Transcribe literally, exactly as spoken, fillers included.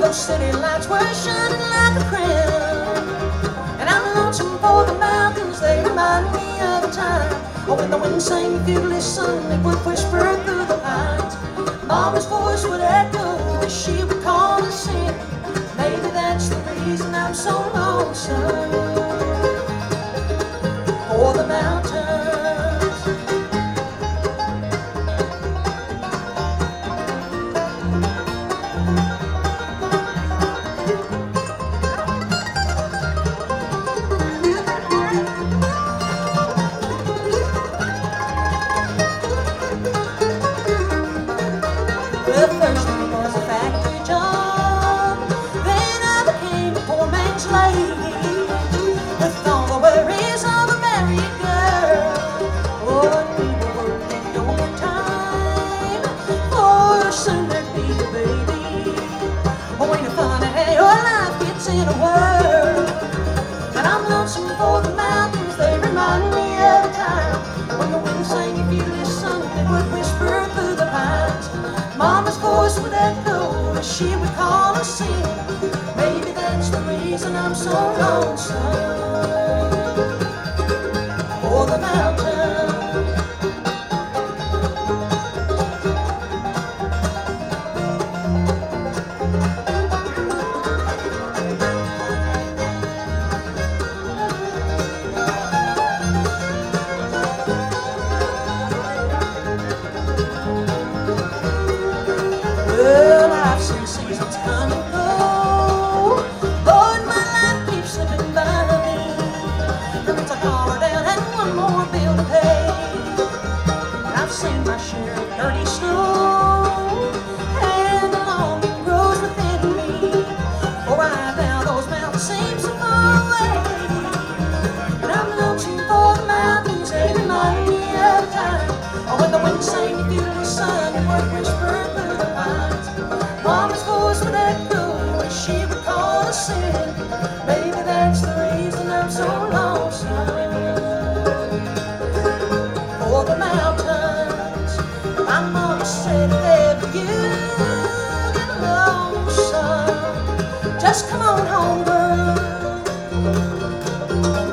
those city lights were shining like a crown. And I'm lonesome for the mountains, they remind me of a time oh, when the wind sang, if you listen, it would whisper through the pines. Mama's voice would echo as she would call us in. Maybe that's the reason I'm so lonesome for the mountains. Well, first it was a factory job, then I became a poor man's slave, with all the worries of a married girl. Oh, and we were working overtime, for soon there'd be a baby. Oh, ain't it funny how your life gets in a whirl. And I'm lonesome for the mountains, they remind me of a time when the wind sang, if you listen, it would whisper through the pines. Mama's voice would echo as she would call us in. Maybe that's the reason I'm so lonesome for the mountains. Well, I've seen seasons come and go. Lord, my life keeps slipping by me. There's a dollar down and one more bill to pay. And I've seen my share of dirty snow, and the longing grows within me. For right now those mountains seem so far away. And I'm lonesome for the mountains, they remind me of a time oh, when the wind sang, if you listen, it would whisper through the pines. Mama's voice would echo as she would call us in. Maybe that's the reason I'm so lonesome for the mountains. My mama said if ever you get lonesome, just come on home, girl.